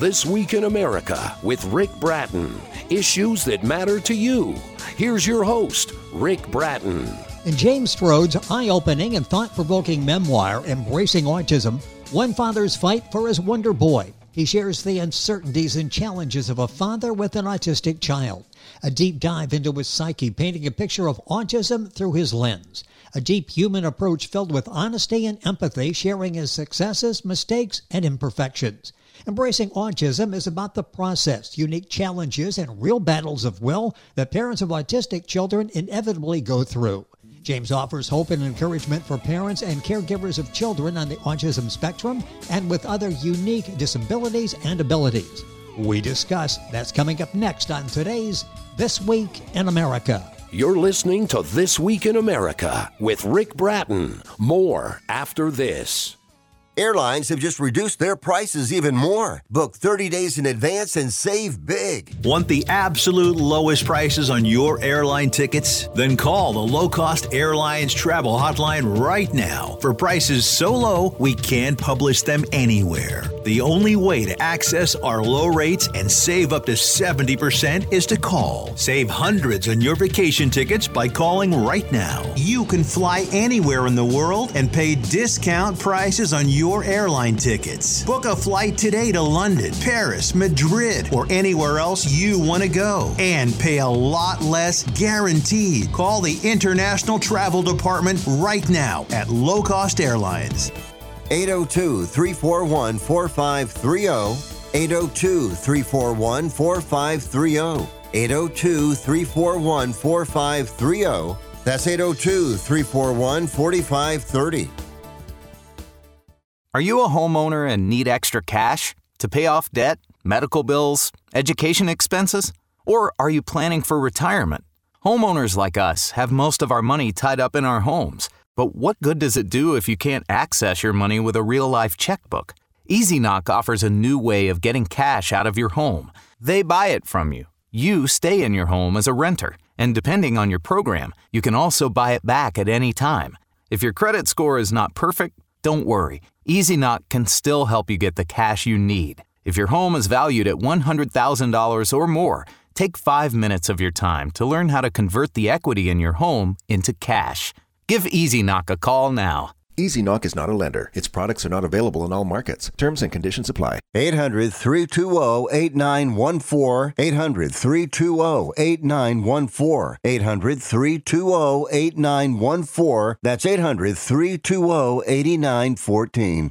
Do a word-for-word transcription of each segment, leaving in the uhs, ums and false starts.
This Week in America with Rick Bratton. Issues that matter to you. Here's your host, Rick Bratton. In James Strode's eye-opening and thought-provoking memoir, Embracing Autism, One Father's Fight for His Wonder Boy, he shares the uncertainties and challenges of a father with an autistic child. A deep dive into his psyche, painting a picture of autism through his lens. A deep human approach filled with honesty and empathy, sharing his successes, mistakes, and imperfections. Embracing Autism is about the process, unique challenges, and real battles of will that parents of autistic children inevitably go through. James offers hope and encouragement for parents and caregivers of children on the autism spectrum and with other unique disabilities and abilities. We discuss. That's coming up next on today's This Week in America. You're listening to This Week in America with Rick Bratton. More after this. Airlines have just reduced their prices even more. Book thirty days in advance and save big. Want the absolute lowest prices on your airline tickets? Then call the Low Cost Airlines Travel Hotline right now for prices so low we can't publish them anywhere. The only way to access our low rates and save up to seventy percent is to call. Save hundreds on your vacation tickets by calling right now. You can fly anywhere in the world and pay discount prices on your your airline tickets. Book a flight today to London, Paris, Madrid, or anywhere else you want to go and pay a lot less guaranteed. Call the International Travel Department right now at Low Cost Airlines. eight oh two, three four one, four five three oh, eight oh two, three four one, four five three oh, eight oh two, three four one, four five three oh. That's eight oh two, three four one, four five three oh. Are you a homeowner and need extra cash to pay off debt, medical bills, education expenses? Or are you planning for retirement? Homeowners like us have most of our money tied up in our homes. But what good does it do if you can't access your money with a real-life checkbook? EasyKnock offers a new way of getting cash out of your home. They buy it from you. You stay in your home as a renter. And depending on your program, you can also buy it back at any time. If your credit score is not perfect, don't worry. EasyKnock can still help you get the cash you need. If your home is valued at one hundred thousand dollars or more, take five minutes of your time to learn how to convert the equity in your home into cash. Give EasyKnock a call now. EasyKnock is not a lender. Its products are not available in all markets. Terms and conditions apply. eight hundred, three two zero, eight nine one four. eight hundred, three two zero, eight nine one four. eight hundred, three two zero, eight nine one four. That's eight hundred, three two zero, eight nine one four.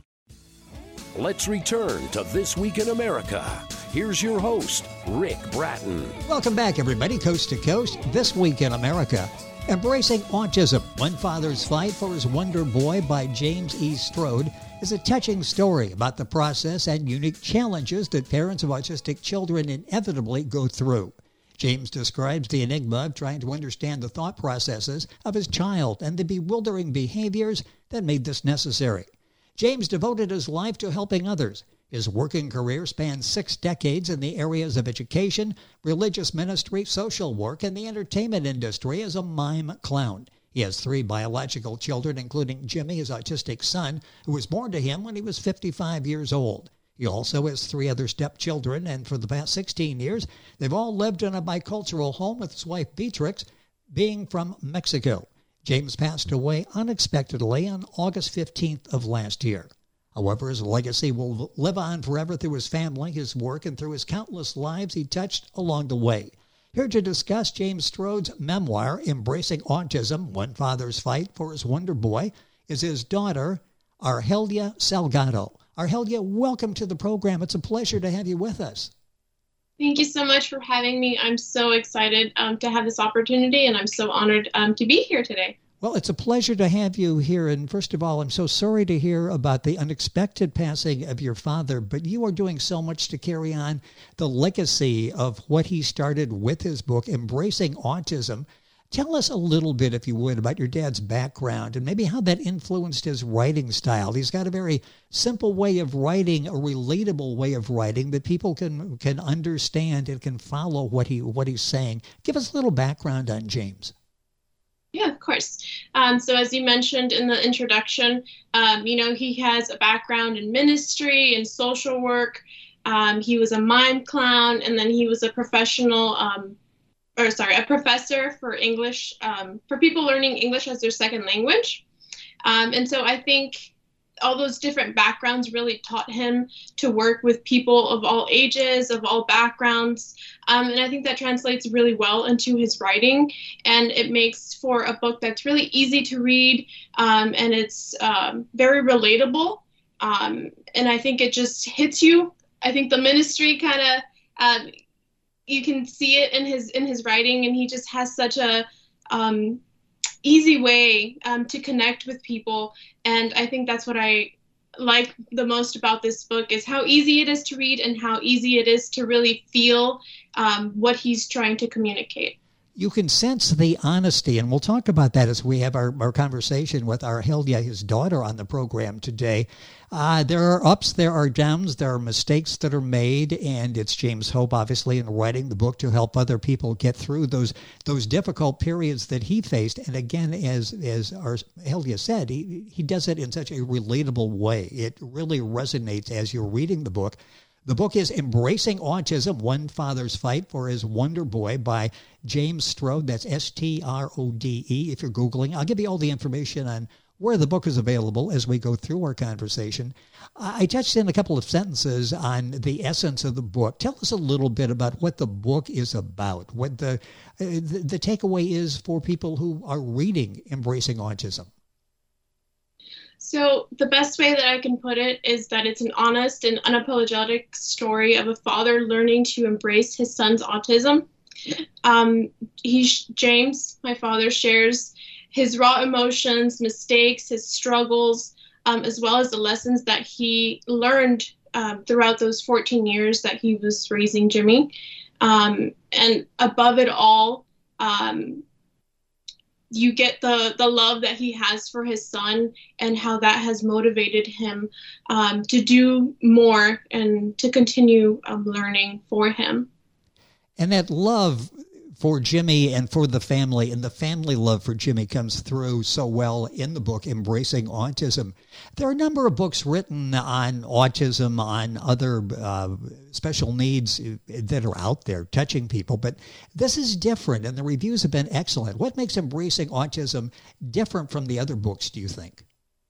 Let's return to This Week in America. Here's your host, Rick Bratton. Welcome back, everybody, coast to coast. This Week in America. Embracing Autism, One Father's Fight for His Wonder Boy by James E. Strode is a touching story about the process and unique challenges that parents of autistic children inevitably go through. James describes the enigma of trying to understand the thought processes of his child and the bewildering behaviors that made this necessary. James devoted his life to helping others. His working career spans six decades in the areas of education, religious ministry, social work, and the entertainment industry as a mime clown. He has three biological children, including Jimmy, his autistic son, who was born to him when he was fifty-five years old. He also has three other stepchildren, and for the past sixteen years, they've all lived in a bicultural home with his wife Beatrix, being from Mexico. James passed away unexpectedly on August fifteenth of last year. However, his legacy will live on forever through his family, his work, and through his countless lives he touched along the way. Here to discuss James Strode's memoir, Embracing Autism, One Father's Fight for His Wonder Boy, is his daughter, Argelia Salgado. Argelia, welcome to the program. It's a pleasure to have you with us. Thank you so much for having me. I'm so excited um, to have this opportunity, and I'm so honored um, to be here today. Well, it's a pleasure to have you here. And first of all, I'm so sorry to hear about the unexpected passing of your father, but you are doing so much to carry on the legacy of what he started with his book, Embracing Autism. Tell us a little bit, if you would, about your dad's background and maybe how that influenced his writing style. He's got a very simple way of writing, a relatable way of writing that people can can understand and can follow what he what he's saying. Give us a little background on James. Yeah, of course. Um, so as you mentioned in the introduction, um, you know, he has a background in ministry and social work. Um, he was a mime clown, and then he was a professional, um, or sorry, a professor for English, um, for people learning English as their second language. Um, and so I think all those different backgrounds really taught him to work with people of all ages, of all backgrounds. Um, and I think that translates really well into his writing. And it makes for a book that's really easy to read, um, and it's um, very relatable. Um, and I think it just hits you. I think the ministry kind of, um, you can see it in his in his writing, and he just has such a um, easy way um, to connect with people. And I think that's what I like the most about this book, is how easy it is to read and how easy it is to really feel um, what he's trying to communicate. You can sense the honesty, and we'll talk about that as we have our, our conversation with Arhelia, his daughter, on the program today. Uh, there are ups, there are downs, there are mistakes that are made, and it's James Hope, obviously, in writing the book to help other people get through those those difficult periods that he faced. And again, as as Arhelia said, he, he does it in such a relatable way. It really resonates as you're reading the book. The book is Embracing Autism, One Father's Fight for His Wonder Boy by James Strode. That's S T R O D E if you're Googling. I'll give you all the information on where the book is available as we go through our conversation. I touched in a couple of sentences on the essence of the book. Tell us a little bit about what the book is about, what the, uh, the, the takeaway is for people who are reading Embracing Autism. So the best way that I can put it is that it's an honest and unapologetic story of a father learning to embrace his son's autism. Um, he, James, my father, shares his raw emotions, mistakes, his struggles, um, as well as the lessons that he learned um, throughout those fourteen years that he was raising Jimmy. Um, and above it all, um, you get the, the love that he has for his son and how that has motivated him um, to do more and to continue um, learning for him. And that love for Jimmy and for the family, and the family love for Jimmy comes through so well in the book, Embracing Autism. There are a number of books written on autism, on other uh, special needs that are out there touching people, but this is different, and the reviews have been excellent. What makes Embracing Autism different from the other books, do you think?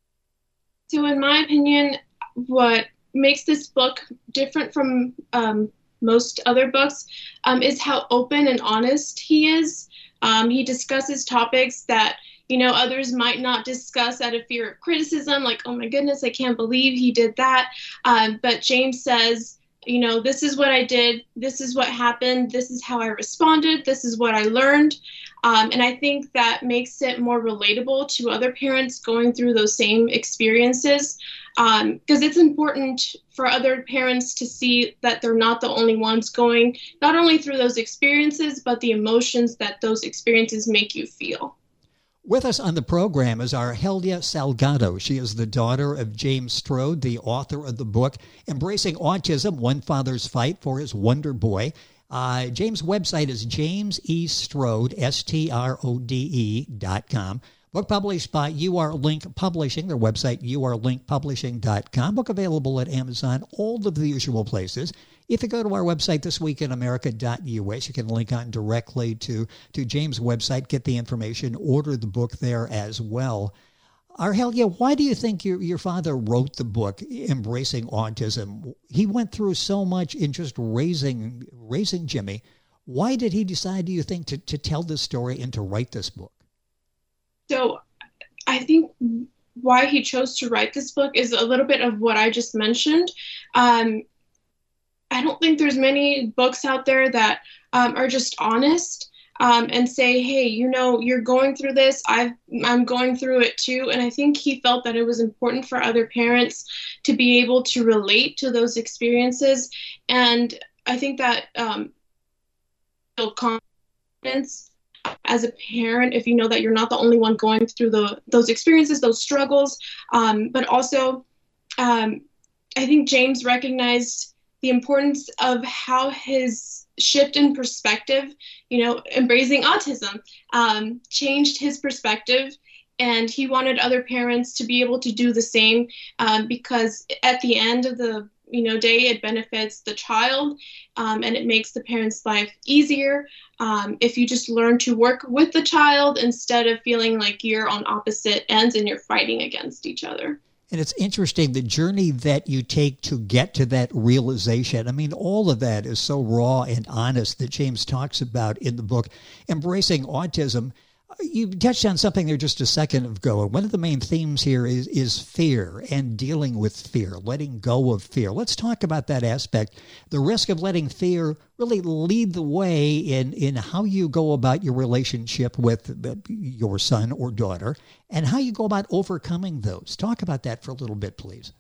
So in my opinion, what makes this book different from um, most other books um, is how open and honest he is. Um, he discusses topics that, you know, others might not discuss out of fear of criticism, like, oh my goodness, I can't believe he did that. Um, but James says, you know, this is what I did, this is what happened, this is how I responded, this is what I learned. Um, and I think that makes it more relatable to other parents going through those same experiences, because um, it's important for other parents to see that they're not the only ones going not only through those experiences, but the emotions that those experiences make you feel. With us on the program is Arhelia Salgado. She is the daughter of James Strode, the author of the book Embracing Autism, One Father's Fight for His Wonder Boy. Uh, James' website is james e strode, S T R O D E dot com. Book published by U R Link Publishing, their website, U R link publishing dot com. Book available at Amazon, all of the usual places. If you go to our website, this week in america dot U S, you can link on directly to, to James' website, get the information, order the book there as well. Arhelia, why do you think your, your father wrote the book, Embracing Autism? He went through so much in just raising raising Jimmy. Why did he decide, do you think, to, to tell this story and to write this book? So I think why he chose to write this book is a little bit of what I just mentioned. Um, I don't think there's many books out there that um, are just honest um, and say, hey, you know, you're going through this. I've, I'm going through it too. And I think he felt that it was important for other parents to be able to relate to those experiences. And I think that um, build confidence as a parent, if you know that you're not the only one going through the those experiences, those struggles. Um, but also, um, I think James recognized the importance of how his shift in perspective, you know, embracing autism, um, changed his perspective and he wanted other parents to be able to do the same, um, because at the end of the you know day, it benefits the child, um, and it makes the parent's life easier um, if you just learn to work with the child instead of feeling like you're on opposite ends and you're fighting against each other. And it's interesting, the journey that you take to get to that realization. I mean, all of that is so raw and honest that James talks about in the book. Embracing Autism. You touched on something there just a second ago. One of the main themes here is, is fear and dealing with fear, letting go of fear. Let's talk about that aspect. The risk of letting fear really lead the way in, in how you go about your relationship with your son or daughter and how you go about overcoming those. Talk about that for a little bit, please.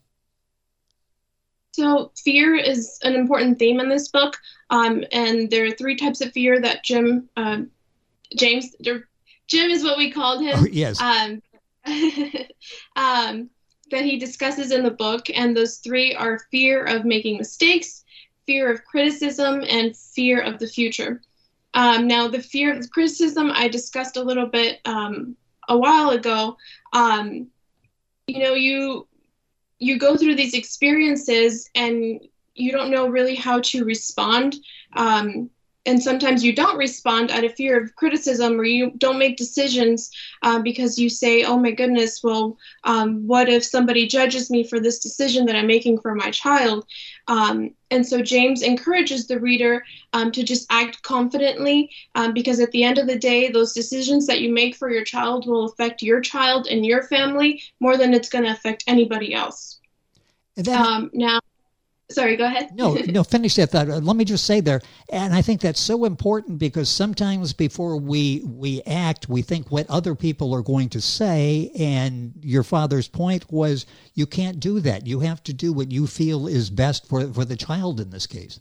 So fear is an important theme in this book. Um, and there are three types of fear that Jim, um, James, Jim is what we called him. Oh, yes. Um, um, that he discusses in the book. And those three are fear of making mistakes, fear of criticism, and fear of the future. Um, now, the fear of criticism I discussed a little bit um, a while ago. Um, you know, you you go through these experiences and you don't know really how to respond. Um, And sometimes you don't respond out of fear of criticism, or you don't make decisions uh, because you say, oh my goodness, well, um, what if somebody judges me for this decision that I'm making for my child? Um, and so James encourages the reader um, to just act confidently, um, because at the end of the day, those decisions that you make for your child will affect your child and your family more than it's going to affect anybody else. And then, um, now, Sorry, go ahead. no, no, finish that thought. Let me just say there, and I think that's so important because sometimes before we we act, we think what other people are going to say, and your father's point was you can't do that. You have to do what you feel is best for, for the child in this case.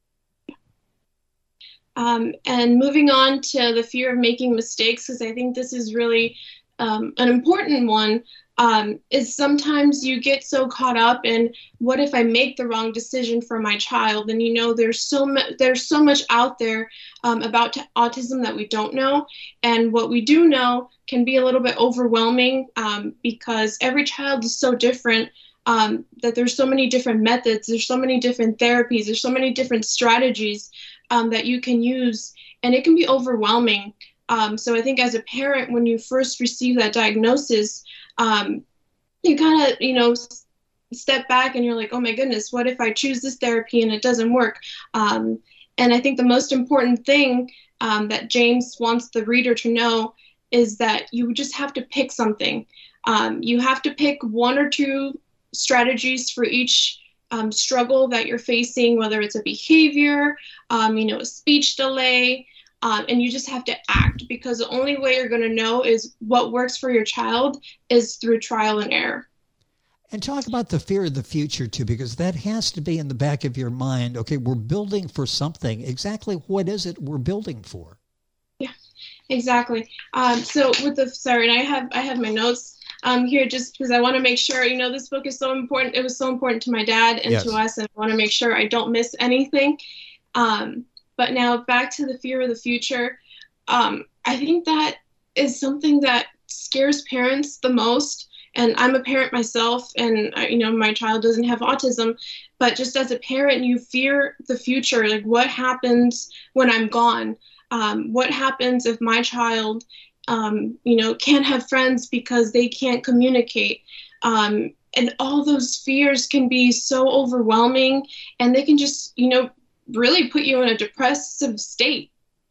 Um, and moving on to the fear of making mistakes, because I think this is really um, an important one. Um, is sometimes you get so caught up in what if I make the wrong decision for my child? And you know, there's so much there's so much out there um, about t- autism that we don't know, and what we do know can be a little bit overwhelming um, because every child is so different. Um, that there's so many different methods, there's so many different therapies, there's so many different strategies um, that you can use, and it can be overwhelming. Um, so I think as a parent, when you first receive that diagnosis, Um, you kind of, you know, s- step back and you're like, oh my goodness, what if I choose this therapy and it doesn't work? Um, and I think the most important thing um, that James wants the reader to know is that you just have to pick something. Um, you have to pick one or two strategies for each um, struggle that you're facing, whether it's a behavior, um, you know, a speech delay. Um, and you just have to act, because the only way you're going to know is what works for your child is through trial and error. And talk about the fear of the future, too, because that has to be in the back of your mind. Okay, we're building for something. Exactly what is it we're building for? Yeah, exactly. Um, so with the, sorry, and I have, I have my notes um, here just because I want to make sure, you know, this book is so important. It was so important to my dad and Yes. to us, and I want to make sure I don't miss anything. Um, But now back to the fear of the future. Um, I think that is something that scares parents the most. And I'm a parent myself, and uh, you know, my child doesn't have autism. But just as a parent, you fear the future. Like, what happens when I'm gone? Um, what happens if my child, um, you know, can't have friends because they can't communicate? Um, and all those fears can be so overwhelming, and they can just, you know, really put you in a depressive state.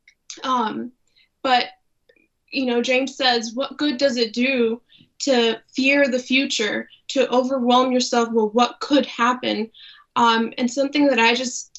Um, but, you know, James says, what good does it do to fear the future, to overwhelm yourself with what could happen? Um, and something that I just,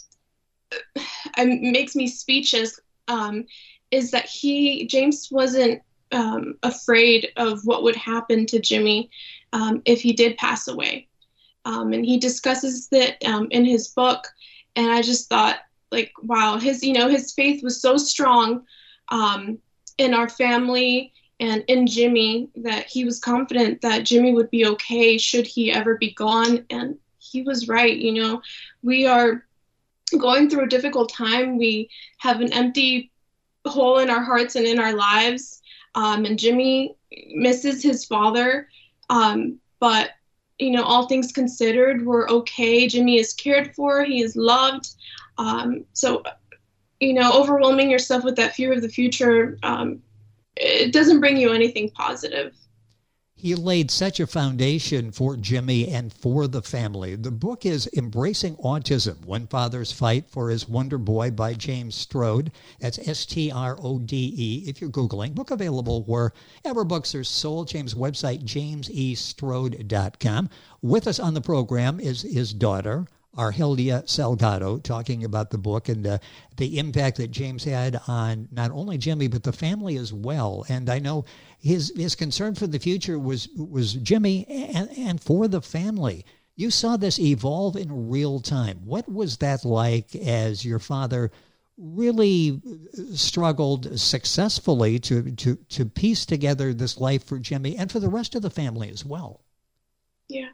it makes me speechless um, is that he, James wasn't um, afraid of what would happen to Jimmy um, if he did pass away. Um, and he discusses that um, in his book. And I just thought, like, wow, his, you know, his faith was so strong um, in our family and in Jimmy that he was confident that Jimmy would be okay should he ever be gone. And he was right. You know, we are going through a difficult time. We have an empty hole in our hearts and in our lives. Um, and Jimmy misses his father, um, but, you know, all things considered, we're okay. Jimmy is cared for. He is loved. Um, so, you know, overwhelming yourself with that fear of the future, um, it doesn't bring you anything positive. He laid such a foundation for Jimmy and for the family. The book is Embracing Autism, One Father's Fight for His Wonder Boy by James Strode. That's S T R O D E if you're Googling. Book available wherever books are sold. James' website, james e strode dot com. With us on the program is his daughter, Arhelia Salgado, talking about the book and uh, the impact that James had on not only Jimmy, but the family as well. And I know his his concern for the future was was Jimmy and, and for the family. You saw this evolve in real time. What was that like as your father really struggled successfully to, to, to piece together this life for Jimmy and for the rest of the family as well? Yeah.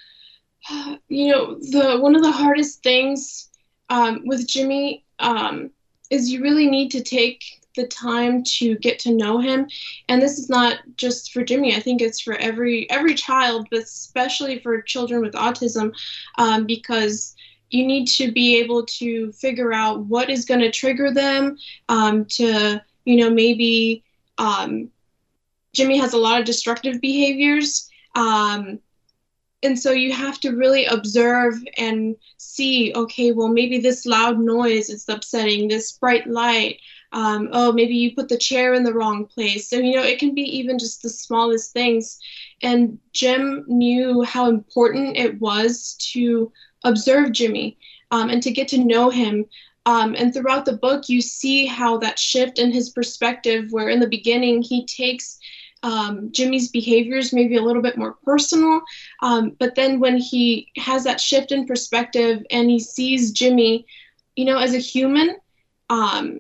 You know, the one of the hardest things um, with Jimmy um, is you really need to take the time to get to know him. And this is not just for Jimmy. I think it's for every every child, but especially for children with autism, um, because you need to be able to figure out what is going to trigger them um, to, you know, maybe um, Jimmy has a lot of destructive behaviors. Um, And so you have to really observe and see, okay, well, maybe this loud noise is upsetting, this bright light. Um, oh, maybe you put the chair in the wrong place. So, you know, it can be even just the smallest things. And Jim knew how important it was to observe Jimmy um, and to get to know him. Um, and throughout the book, you see how that shift in his perspective, where in the beginning he takes Um, Jimmy's behaviors maybe a little bit more personal. Um, but then when he has that shift in perspective and he sees Jimmy, you know, as a human, um,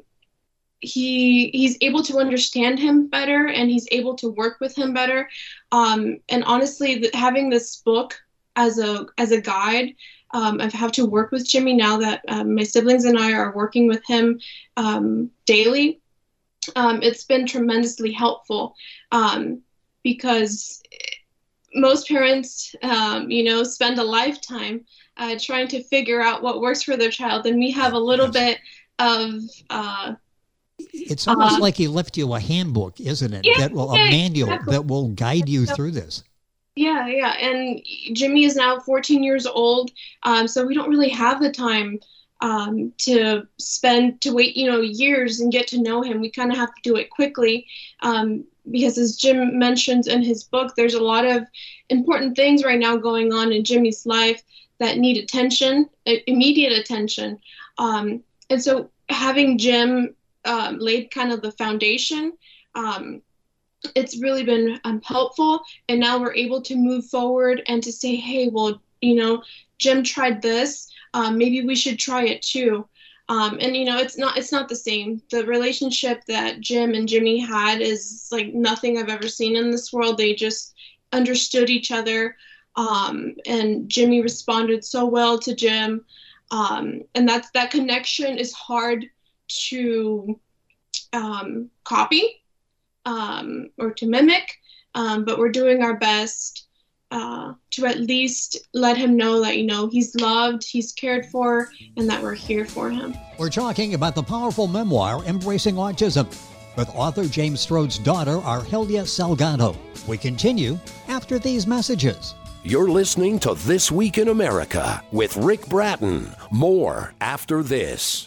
he he's able to understand him better and he's able to work with him better. Um, and honestly, th- having this book as a as a guide, um, I have to work with Jimmy now that um, my siblings and I are working with him um, daily. Um, it's been tremendously helpful um, because most parents, um, you know, spend a lifetime uh, trying to figure out what works for their child. And we have a little bit of... Uh, it's almost uh, like he left you a handbook, isn't it? Yeah, that will, yeah, a manual exactly. that will guide you through this. Yeah, yeah. And Jimmy is now fourteen years old, um, so we don't really have the time Um, to spend, to wait, you know, years and get to know him. We kind of have to do it quickly um, because as Jim mentions in his book, there's a lot of important things right now going on in Jimmy's life that need attention, immediate attention. Um, and so having Jim um, laid kind of the foundation, um, it's really been um, helpful. And now we're able to move forward and to say, hey, well, you know, Jim tried this. Um, maybe we should try it too. Um, and, you know, it's not it's not the same. The relationship that Jim and Jimmy had is like nothing I've ever seen in this world. They just understood each other. Um, and Jimmy responded so well to Jim. Um, and that's, that connection is hard to um, copy um, or to mimic. Um, but we're doing our best Uh, to at least let him know that, you know, he's loved, he's cared for, and that we're here for him. We're talking about the powerful memoir, Embracing Autism, with author James Strode's daughter, Arhelia Salgado. We continue after these messages. You're listening to This Week in America with Rick Bratton. More after this.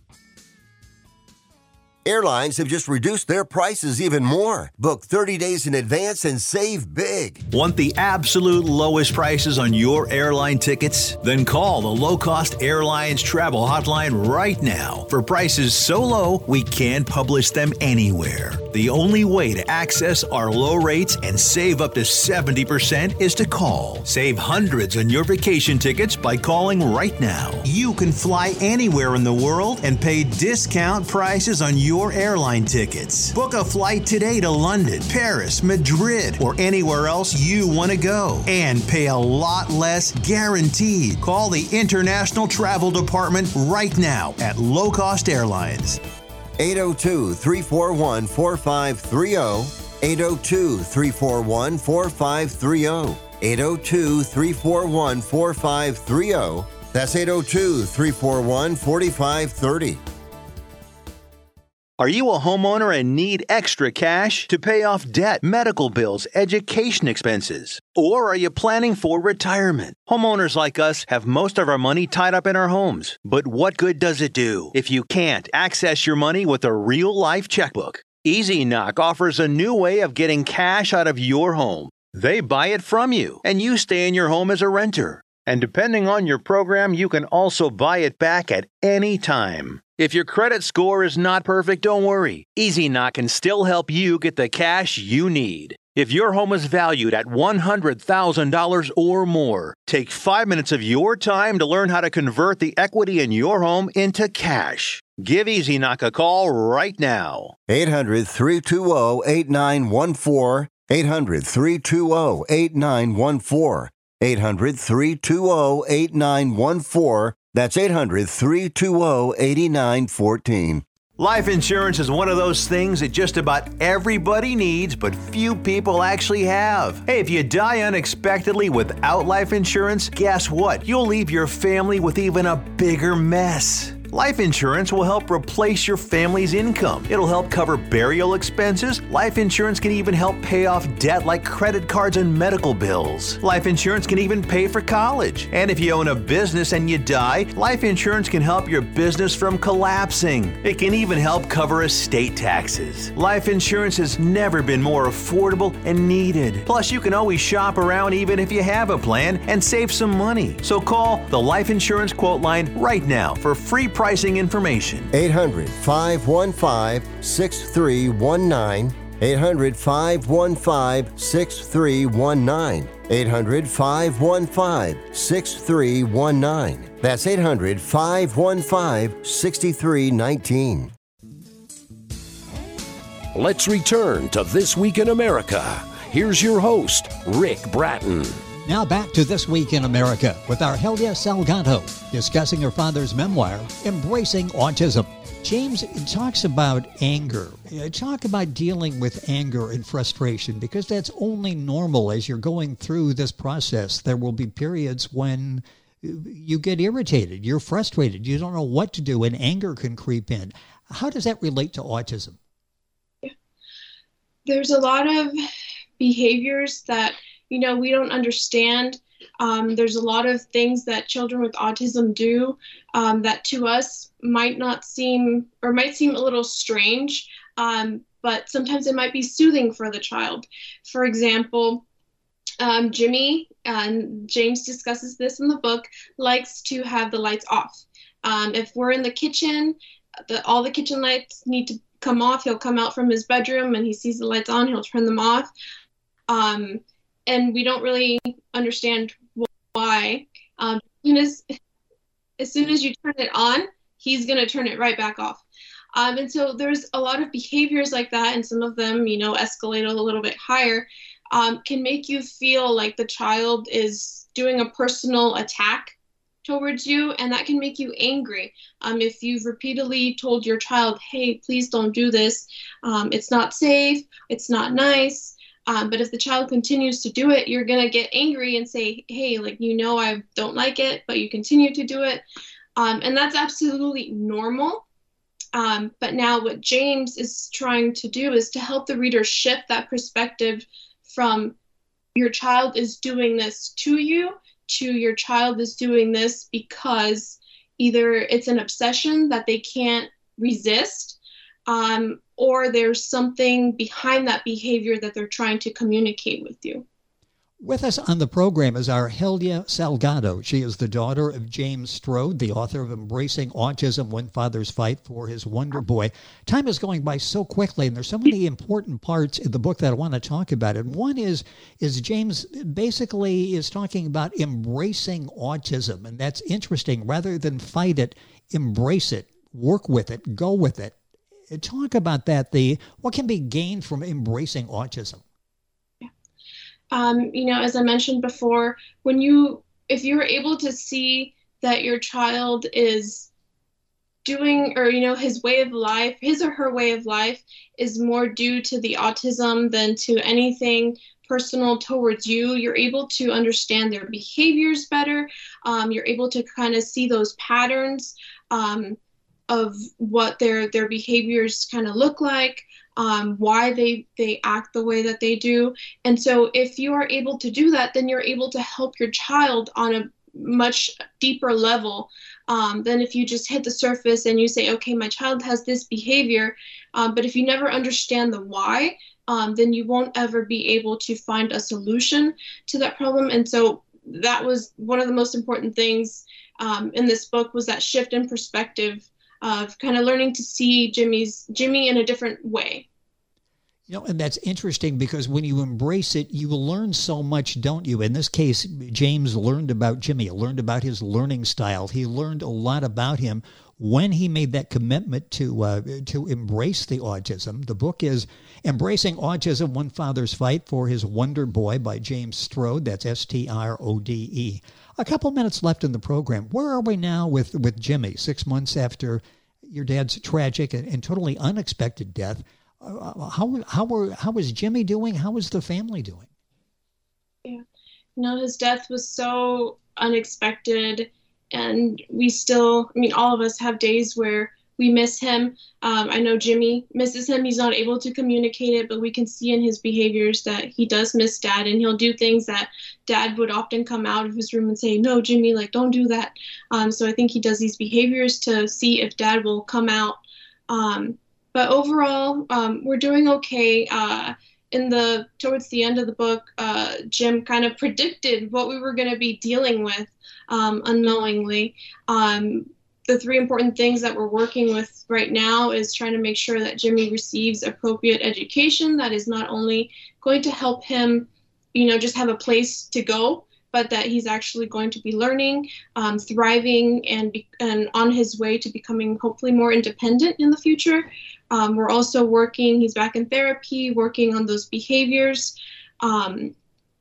Airlines have just reduced their prices even more. Book thirty days in advance and save big. Want the absolute lowest prices on your airline tickets? Then call the Low Cost Airlines Travel Hotline right now for prices so low we can't publish them anywhere. The only way to access our low rates and save up to seventy percent is to call. Save hundreds on your vacation tickets by calling right now. You can fly anywhere in the world and pay discount prices on your Your airline tickets. Book a flight today to London, Paris, Madrid, or anywhere else you want to go and pay a lot less guaranteed. Call the International Travel Department right now at Low Cost Airlines. eight oh two, three four one, four five three oh, eight oh two, three four one, four five three oh. eight oh two, three four one, four five three oh. That's eight oh two, three four one, four five three oh. Are you a homeowner and need extra cash to pay off debt, medical bills, education expenses? Or are you planning for retirement? Homeowners like us have most of our money tied up in our homes. But what good does it do if you can't access your money with a real-life checkbook? EasyKnock offers a new way of getting cash out of your home. They buy it from you, and you stay in your home as a renter. And depending on your program, you can also buy it back at any time. If your credit score is not perfect, don't worry. EasyKnock can still help you get the cash you need. If your home is valued at one hundred thousand dollars or more, take five minutes of your time to learn how to convert the equity in your home into cash. Give EasyKnock a call right now. eight hundred, three two zero, eight nine one four. eight hundred, three two zero, eight nine one four. eight hundred, three two zero, eight nine one four. That's eight hundred, three two zero, eight nine one four. Life insurance is one of those things that just about everybody needs, but few people actually have. Hey, if you die unexpectedly without life insurance, guess what? You'll leave your family with even a bigger mess. Life insurance will help replace your family's income. It'll help cover burial expenses. Life insurance can even help pay off debt like credit cards and medical bills. Life insurance can even pay for college. And if you own a business and you die, life insurance can help your business from collapsing. It can even help cover estate taxes. Life insurance has never been more affordable and needed. Plus, you can always shop around even if you have a plan and save some money. So call the Life Insurance Quote Line right now for free pricing information. eight hundred, five one five, six three one nine. eight hundred, five one five, six three one nine. eight hundred, five one five, six three one nine. That's eight hundred, five one five, six three one nine. Let's return to This Week in America. Here's your host, Rick Bratton. Now back to This Week in America with our Helia Salgado discussing her father's memoir, Embracing Autism. James talks about anger. Talk about dealing with anger and frustration, because that's only normal as you're going through this process. There will be periods when you get irritated, you're frustrated, you don't know what to do, and anger can creep in. How does that relate to autism? There's a lot of behaviors that you know, we don't understand. Um, there's a lot of things that children with autism do um, that to us might not seem, or might seem a little strange, um, but sometimes it might be soothing for the child. For example, um, Jimmy, and James discusses this in the book, likes to have the lights off. Um, if we're in the kitchen, the, all the kitchen lights need to come off. He'll come out from his bedroom and he sees the lights on, he'll turn them off. Um, And we don't really understand why. Um, as soon as, as soon as you turn it on, he's going to turn it right back off. Um, and so there's a lot of behaviors like that, and some of them, you know, escalate a little bit higher, um, can make you feel like the child is doing a personal attack towards you, and that can make you angry. Um, if you've repeatedly told your child, hey, please don't do this, um, it's not safe, it's not nice. Um, but if the child continues to do it, you're going to get angry and say, hey, like, you know, I don't like it, but you continue to do it. Um, and that's absolutely normal. Um, but now what James is trying to do is to help the reader shift that perspective from your child is doing this to you to your child is doing this because either it's an obsession that they can't resist, um, or there's something behind that behavior that they're trying to communicate with you. With us on the program is our Helia Salgado. She is the daughter of James Strode, the author of Embracing Autism, When Fathers Fight for His Wonder Boy. Time is going by so quickly, and there's so many important parts in the book that I want to talk about. And one is, is James basically is talking about embracing autism, and that's interesting. Rather than fight it, embrace it, work with it, go with it. Talk about that, the what can be gained from embracing autism. Um, you know, as I mentioned before, when you, if you're able to see that your child is doing, or, you know, his way of life, his or her way of life is more due to the autism than to anything personal towards you. You're able to understand their behaviors better. Um, you're able to kind of see those patterns um, of what their their behaviors kind of look like, um, why they, they act the way that they do. And so if you are able to do that, then you're able to help your child on a much deeper level um, than if you just hit the surface and you say, okay, my child has this behavior. Um, but if you never understand the why, um, then you won't ever be able to find a solution to that problem. And so that was one of the most important things um, in this book, was that shift in perspective of kind of learning to see Jimmy's Jimmy in a different way. You know, and that's interesting because when you embrace it, you will learn so much, don't you? In this case, James learned about Jimmy, learned about his learning style. He learned a lot about him when he made that commitment to uh, to embrace the autism. The book is Embracing Autism, One Father's Fight for His Wonder Boy by James Strode. That's S T R O D E. A couple minutes left in the program. Where are we now with, with Jimmy, six months after your dad's tragic and, and totally unexpected death? Uh, how how were how was Jimmy doing? How was the family doing? Yeah, no, his death was so unexpected, and we still, I mean, all of us have days where we miss him. Um, I know Jimmy misses him. He's not able to communicate it, but we can see in his behaviors that he does miss Dad, and he'll do things that Dad would often come out of his room and say, "No, Jimmy, like, don't do that." Um, so I think he does these behaviors to see if Dad will come out. Um, But overall, um, we're doing okay. Uh, in the towards the end of the book, uh, Jim kind of predicted what we were going to be dealing with um, unknowingly. Um, the three important things that we're working with right now is trying to make sure that Jimmy receives appropriate education that is not only going to help him, you know, just have a place to go, but that he's actually going to be learning, um, thriving, and be, and on his way to becoming hopefully more independent in the future. Um, we're also working, he's back in therapy, working on those behaviors, um,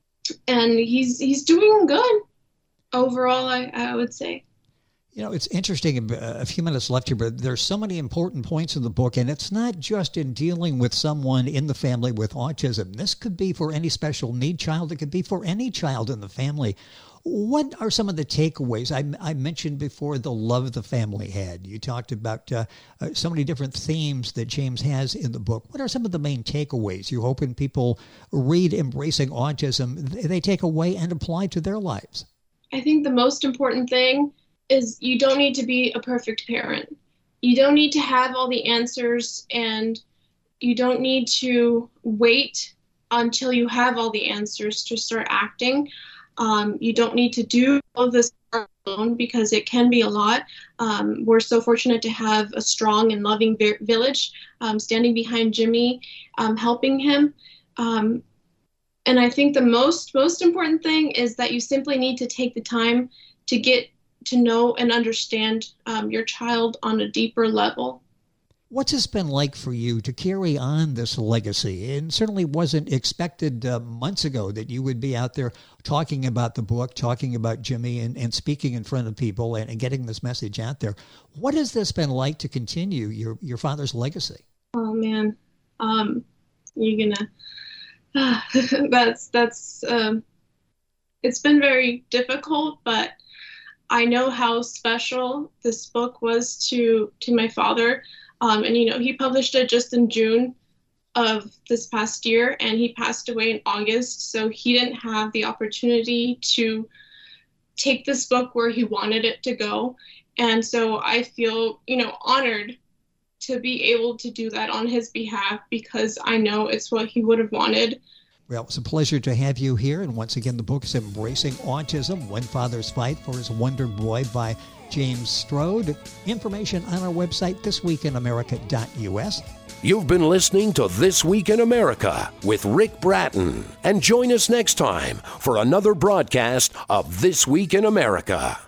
and he's he's doing good overall, I, I would say. You know, it's interesting, a few minutes left here, but there's so many important points in the book, and it's not just in dealing with someone in the family with autism. This could be for any special need child. It could be for any child in the family. What are some of the takeaways? I, I mentioned before the love the family had. You talked about uh, uh, so many different themes that James has in the book. What are some of the main takeaways you hoping people read Embracing Autism, they take away and apply to their lives? I think the most important thing is you don't need to be a perfect parent. You don't need to have all the answers, and you don't need to wait until you have all the answers to start acting. Um, you don't need to do all of this alone, because it can be a lot. Um, we're so fortunate to have a strong and loving vi- village um, standing behind Jimmy, um, helping him. Um, and I think the most, most important thing is that you simply need to take the time to get to know and understand um, your child on a deeper level. What's this been like for you to carry on this legacy? It certainly wasn't expected uh, months ago that you would be out there talking about the book, talking about Jimmy, and, and speaking in front of people and, and getting this message out there. What has this been like to continue your, your father's legacy? Oh, man. Um, you're gonna... Uh, that's, that's, um, it's been very difficult, but I know how special this book was to, to my father. Um, and, you know, he published it just in June of this past year, and he passed away in August. So he didn't have the opportunity to take this book where he wanted it to go. And so I feel, you know, honored to be able to do that on his behalf, because I know it's what he would have wanted. Well, it's a pleasure to have you here. And once again, the book is Embracing Autism, One Father's Fight for His Wonder Boy by James Strode. Information on our website, this week in america dot u s. You've been listening to This Week in America with Rick Bratton. And join us next time for another broadcast of This Week in America.